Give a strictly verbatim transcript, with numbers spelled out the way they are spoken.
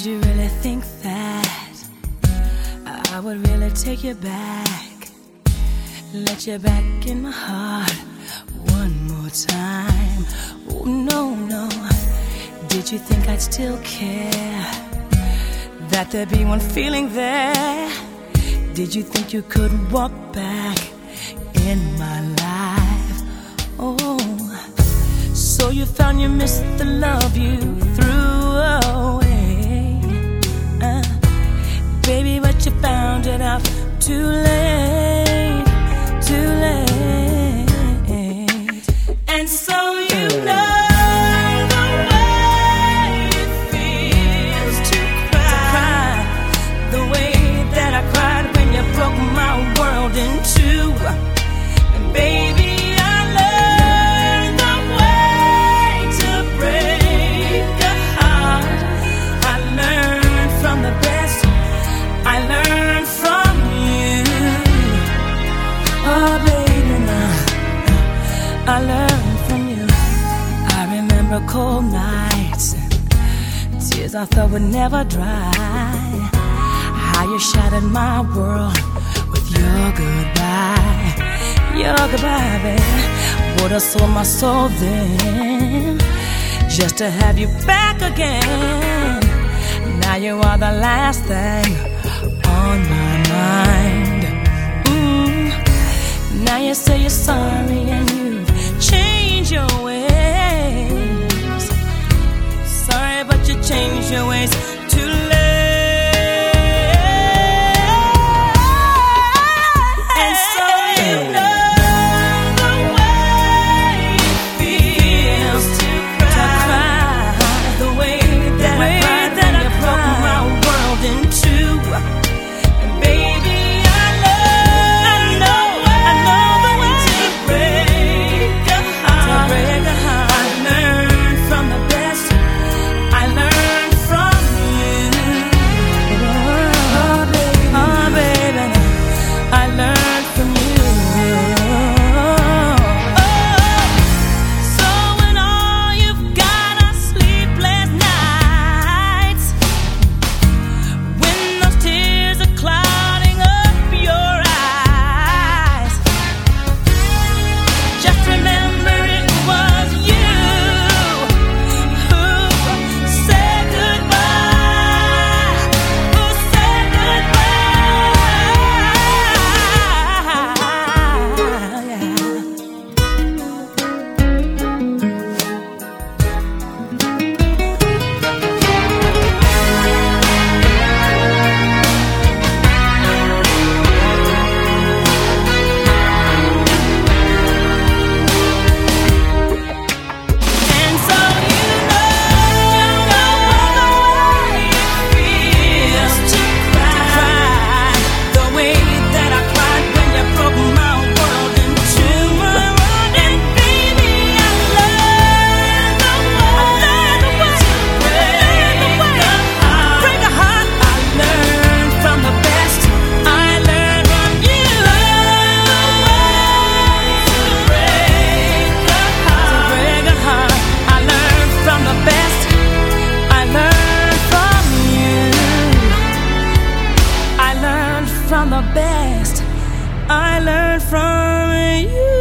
you really think that I would really take you back, let you back in my heart one more time? Oh, no, no. Did you think I'd still care, that there'd be one feeling there? Did you think you could walk back in my life? Oh, so you found you missed the love you threw away, uh, baby, but you found it out too late, too late. And so you know in two, and baby, I learned the way to break a heart. I learned from the best, I learned from you. Oh baby, now I learned from you. I remember cold nights, tears I thought would never dry, how you shattered my world with your goodbye, your goodbye, baby. Would have sold my soul then, just to have you back again. Now you are the last thing on my mind. mm. Now you say you're sorry and you've changed your ways. Sorry, but you changed your ways too late. From the best I learned from you.